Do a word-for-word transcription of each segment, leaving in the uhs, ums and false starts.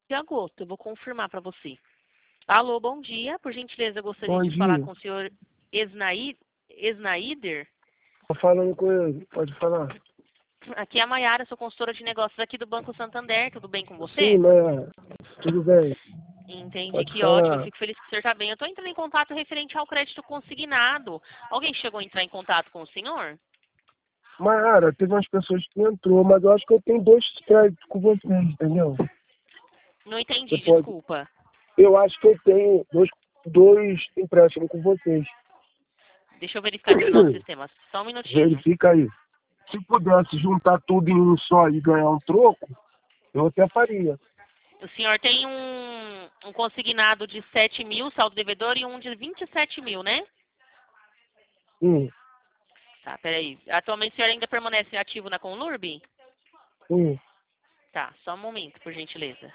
de agosto. Eu vou confirmar para você. Alô, bom dia. Por gentileza, eu gostaria Bom de dia. falar com o senhor Esnaí- Esnaider. Tô falando com ele, pode falar. Aqui é a Maiara, sou consultora de negócios aqui do Banco Santander. Tudo bem com você? Sim, Maiara, tudo bem, Entendi, pode que ótimo. Eu falar. fico feliz que o senhor está bem. Eu estou entrando em contato referente ao crédito consignado. Alguém chegou a entrar em contato com o senhor? Maiara, teve umas pessoas que entrou, mas eu acho que eu tenho dois créditos com vocês, entendeu? Não entendi, Você pode... desculpa. Eu acho que eu tenho dois, dois empréstimos com vocês. Deixa eu verificar aqui no nosso sistema. Só um minutinho. Verifica aí. Se pudesse juntar tudo em um só e ganhar um troco, eu até faria. O senhor tem um, um consignado de sete mil, saldo devedor, e um de vinte e sete mil, né? Sim, Tá, peraí. Atualmente o senhor ainda permanece ativo na Conlurb? sim. Tá, só um momento, por gentileza.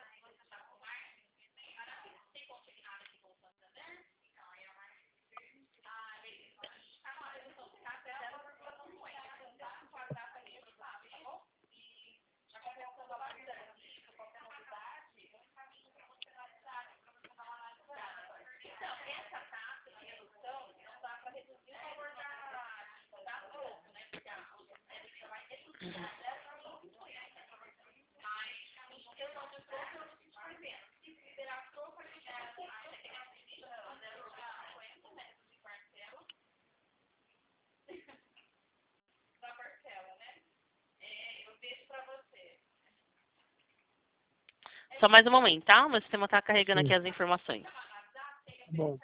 Só mais um momento, tá? O meu sistema está carregando aqui as informações. Bom.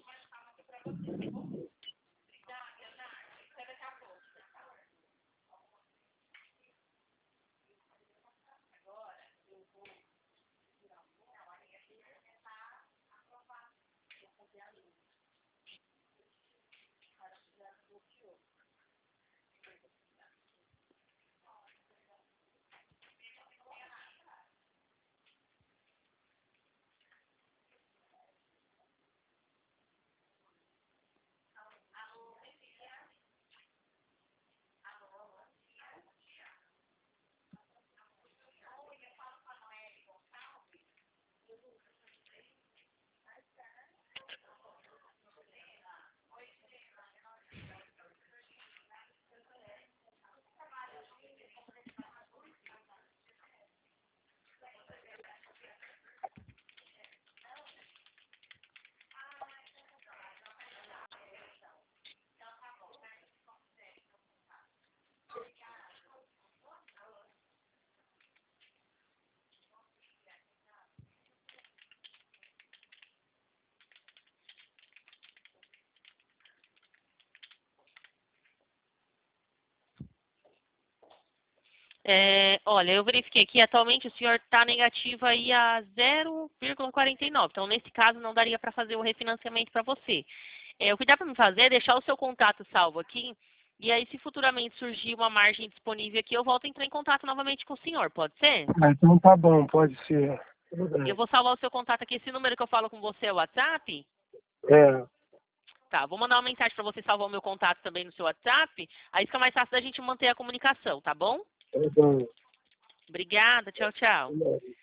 É, olha, eu verifiquei aqui, atualmente o senhor está negativo aí a zero vírgula quarenta e nove. Então, nesse caso, não daria para fazer o refinanciamento para você. É, o que dá para me fazer é deixar o seu contato salvo aqui. E aí, se futuramente surgir uma margem disponível aqui, eu volto a entrar em contato novamente com o senhor. Pode ser? Ah, então tá bom, pode ser. Tudo Eu bem. vou salvar o seu contato aqui. Esse número que eu falo com você é o WhatsApp? É, Tá, vou mandar uma mensagem para você salvar o meu contato também no seu WhatsApp. Aí fica mais fácil da gente manter a comunicação, tá bom? tá bom. Obrigada, tchau, tchau.